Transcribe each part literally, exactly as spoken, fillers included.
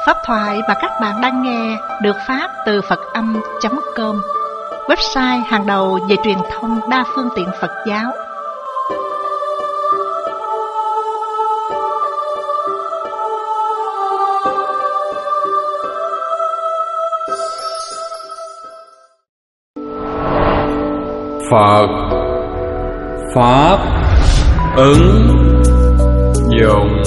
Pháp thoại mà các bạn đang nghe được phát từ Phật Âm chấm com, website hàng đầu về truyền thông đa phương tiện Phật giáo. Phật Pháp ứng dụng.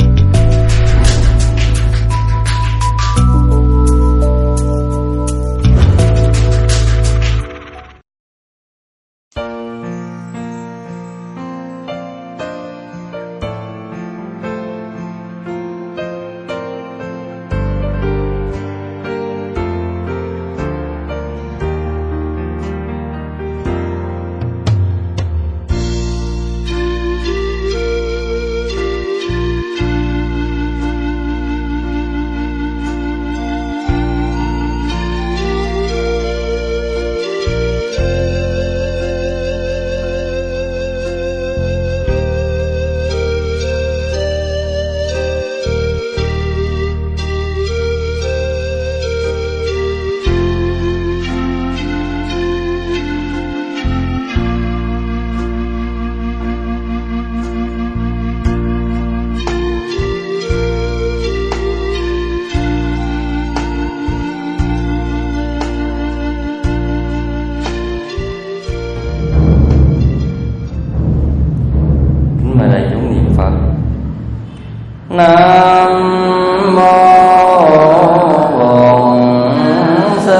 Nam mô Bổn Sư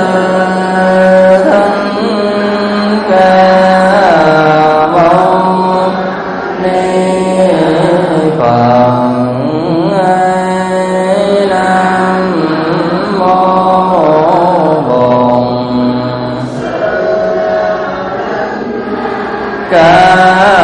Thích Ca Mâu Ni Phật. Nam mô Bổn Ca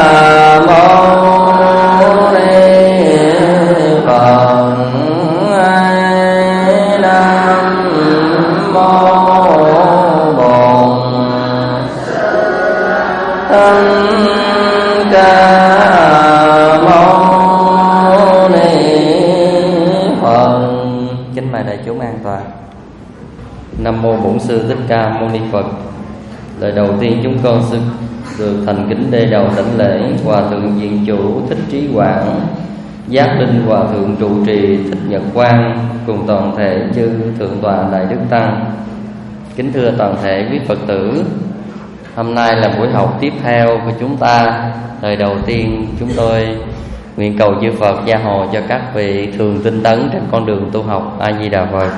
Nam mô Bổn Sư Thích Ca Mâu Ni Phật. Lời đầu tiên chúng con xin được thành kính đê đầu đảnh lễ Hòa thượng Viện Chủ Thích Trí Quảng, Giác Linh Hòa thượng trụ trì Thích Nhật Quang cùng toàn thể chư thượng tọa Đại Đức Tăng. Kính thưa toàn thể quý Phật tử, hôm nay là buổi học tiếp theo của chúng ta. Lời đầu tiên chúng tôi nguyện cầu chư Phật gia hộ cho các vị thường tinh tấn trên con đường tu học. A Di Đà Phật.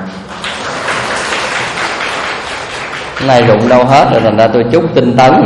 Cái này rụng đâu hết rồi, thành ra tôi chúc tinh tấn.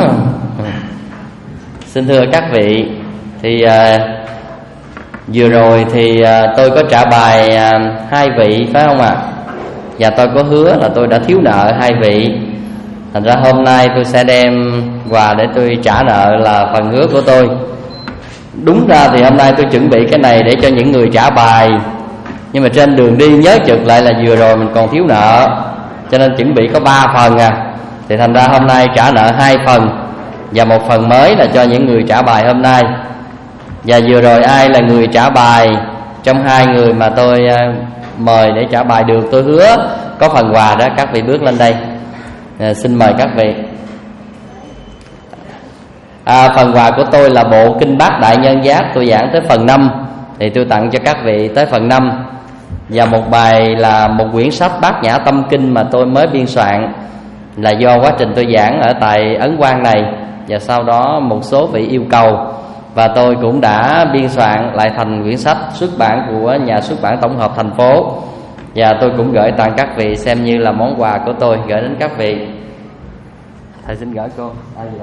Xin thưa các vị, thì à, vừa rồi thì à, tôi có trả bài à, hai vị phải không ạ? À? Và tôi có hứa là tôi đã thiếu nợ hai vị, thành ra hôm nay tôi sẽ đem quà để tôi trả nợ là phần hứa của tôi. Đúng ra thì hôm nay tôi chuẩn bị cái này để cho những người trả bài, nhưng mà trên đường đi nhớ chực lại là vừa rồi mình còn thiếu nợ, cho nên chuẩn bị có ba phần à. Thì thành ra hôm nay trả nợ hai phần, và một phần mới là cho những người trả bài hôm nay. Và vừa rồi ai là người trả bài trong hai người mà tôi uh, mời để trả bài được, tôi hứa có phần quà đó, các vị bước lên đây. À, xin mời các vị. À, phần quà của tôi là bộ Kinh Bát Đại Nhân Giác, tôi giảng tới phần năm, thì tôi tặng cho các vị tới phần năm. Và một bài là một quyển sách Bát Nhã Tâm Kinh mà tôi mới biên soạn, là do quá trình tôi giảng ở tại Ấn Quang này, và sau đó một số vị yêu cầu, và tôi cũng đã biên soạn lại thành quyển sách xuất bản của nhà xuất bản tổng hợp thành phố. Và tôi cũng gửi tặng các vị xem như là món quà của tôi gửi đến các vị. Thầy xin gửi cô.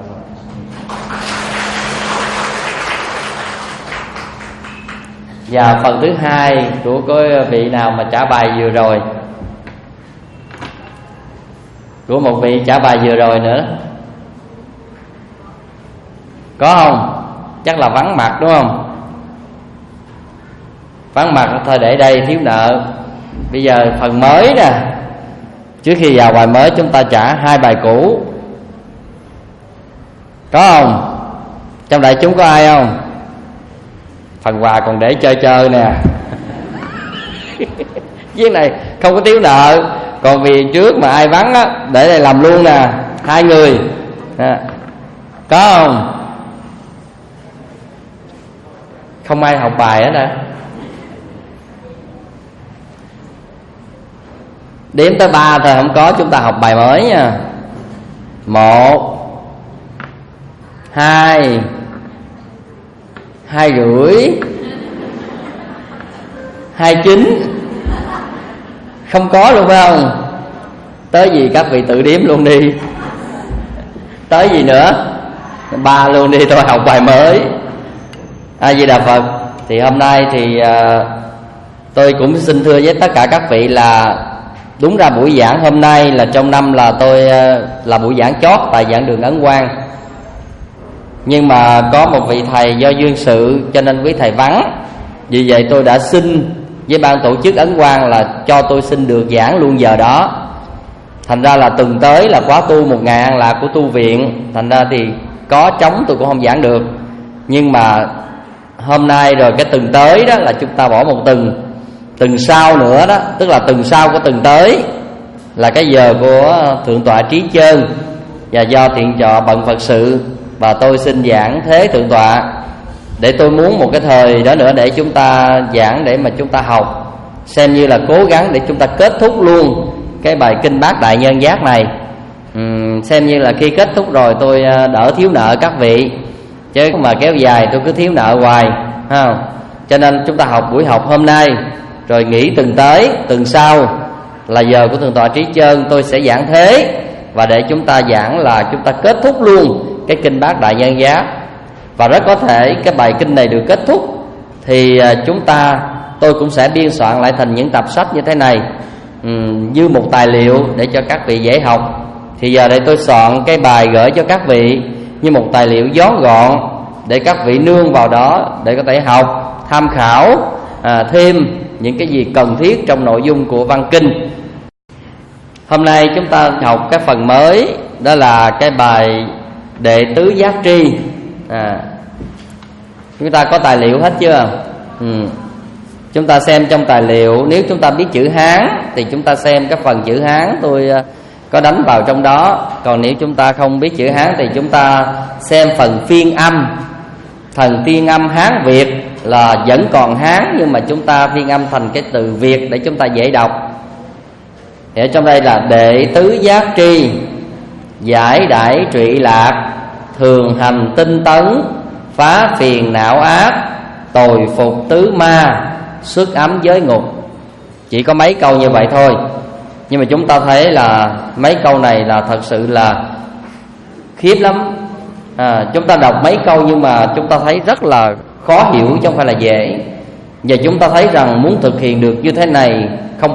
Và phần thứ hai của cái vị nào mà trả bài vừa rồi, của một vị trả bài vừa rồi nữa, có không? Chắc là vắng mặt đúng không? Vắng mặt thôi để đây, thiếu nợ. Bây giờ phần mới nè, trước khi vào bài mới chúng ta trả hai bài cũ, có không? Trong đại chúng có ai không? Phần quà còn để chơi chơi nè. Viên này không có thiếu nợ. Còn vì trước mà ai vắng á, để đây làm luôn nè, hai người à, có không? Không ai học bài hết hả? Đếm tới ba thôi không có, chúng ta học bài mới nha. Một, hai, hai rưỡi, hai chín. Không có luôn phải không? Tới gì các vị tự đếm luôn đi. Tới gì nữa? Ba luôn đi, tôi học bài mới. A Di Đà Phật. Thì hôm nay thì uh, tôi cũng xin thưa với tất cả các vị là đúng ra buổi giảng hôm nay là trong năm là tôi uh, là buổi giảng chót tại giảng đường Ấn Quang. Nhưng mà có một vị thầy do duyên sự cho nên quý thầy vắng. Vì vậy tôi đã xin với ban tổ chức Ấn Quang là cho tôi xin được giảng luôn giờ đó. Thành ra là tuần tới là khóa tu một ngày an lạc của tu viện, thành ra thì có trống tôi cũng không giảng được. Nhưng mà hôm nay rồi cái tuần tới đó là chúng ta bỏ một tuần. Tuần sau nữa đó, tức là tuần sau của tuần tới là cái giờ của Thượng tọa Trí Chơn. Và do thiện trọ bận Phật sự và tôi xin giảng thế Thượng tọa, để tôi muốn một cái thời đó nữa để chúng ta giảng, để mà chúng ta học, xem như là cố gắng để chúng ta kết thúc luôn cái bài Kinh Bát Đại Nhân Giác này. uhm, Xem như là khi kết thúc rồi tôi đỡ thiếu nợ các vị. Chứ mà kéo dài tôi cứ thiếu nợ hoài không? Cho nên chúng ta học buổi học hôm nay, rồi nghỉ tuần tới, tuần sau là giờ của Thượng tọa Trí Chơn, tôi sẽ giảng thế. Và để chúng ta giảng là chúng ta kết thúc luôn cái Kinh Bát Đại Nhân Giác. Và rất có thể cái bài kinh này được kết thúc thì chúng ta, tôi cũng sẽ biên soạn lại thành những tập sách như thế này, uhm, như một tài liệu để cho các vị dễ học. Thì giờ đây tôi soạn cái bài gửi cho các vị như một tài liệu gión gọn để các vị nương vào đó để có thể học, tham khảo à, thêm những cái gì cần thiết trong nội dung của văn kinh. Hôm nay chúng ta học cái phần mới, đó là cái bài Đệ Tứ Giác Tri. à, Chúng ta có tài liệu hết chưa? Ừ. Chúng ta xem trong tài liệu. Nếu chúng ta biết chữ Hán thì chúng ta xem cái phần chữ Hán tôi có đánh vào trong đó. Còn nếu chúng ta không biết chữ Hán thì chúng ta xem phần phiên âm. Phần phiên âm Hán Việt là vẫn còn Hán, nhưng mà chúng ta phiên âm thành cái từ Việt để chúng ta dễ đọc. Thì ở trong đây là Đệ Tứ Giác Tri, giải đại trụy lạc, thường hành tinh tấn, phá phiền não ác, tồi phục tứ ma, xuất ấm giới ngục. Chỉ có mấy câu như vậy thôi, nhưng mà chúng ta thấy là mấy câu này là thật sự là khiếp lắm. à, Chúng ta đọc mấy câu nhưng mà chúng ta thấy rất là khó hiểu chứ không phải là dễ. Và chúng ta thấy rằng muốn thực hiện được như thế này